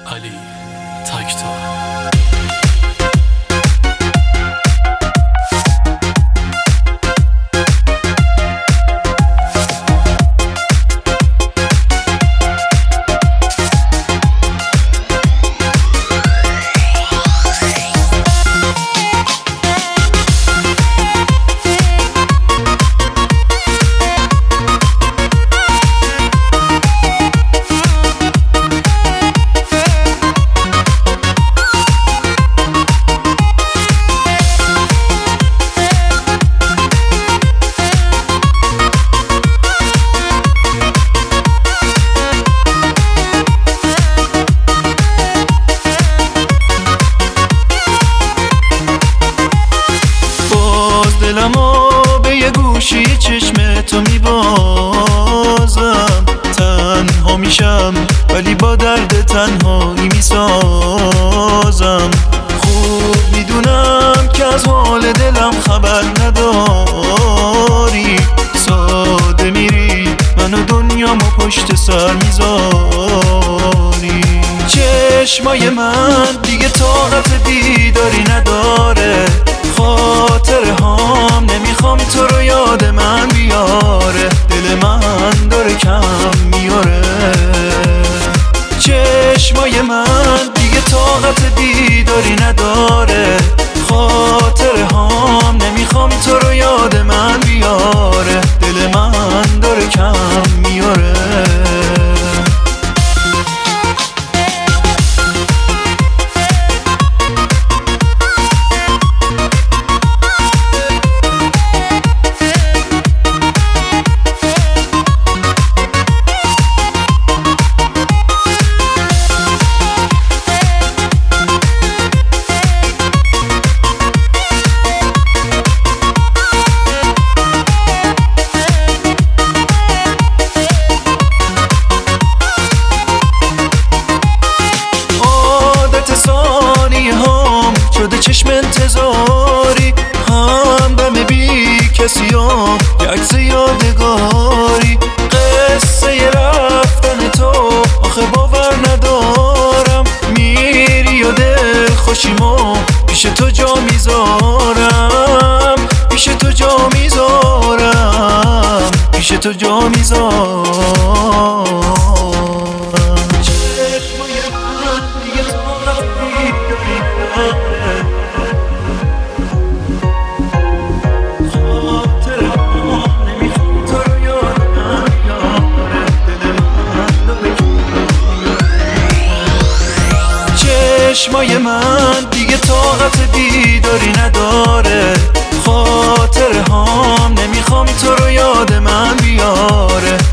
علی تکتا. دلمو به یه گوشی چشم تو میبازم، تنها میشم ولی با درد تنهایی میسازم. خوب میدونم که از حال دلم خبر نداری، ساده میری منو دنیامو پشت سر میذاری. چشمای من دیگه طاقت دیداری نداره، خاطره هام نمیخوام تو رو یاد من بیاره، دل من داره کم میاره. چشمای من دیگه طاقت دیداری نداره، خاطره هام نمیخوام تو رو یاد من بیاره، دل من داره کم میاره. شده چشم انتظاری، همدم بی کسیام یه عکس یادگاری. قصه رفتن تو آخه باور ندارم، میری و دل خوشیمو پیش تو جا میذارم، پیش تو جا میذارم، پیش تو جا میذارم. چشمای من دیگه طاقت دیداری نداره، خاطره هام نمیخوام تو رو یاد من بیاره،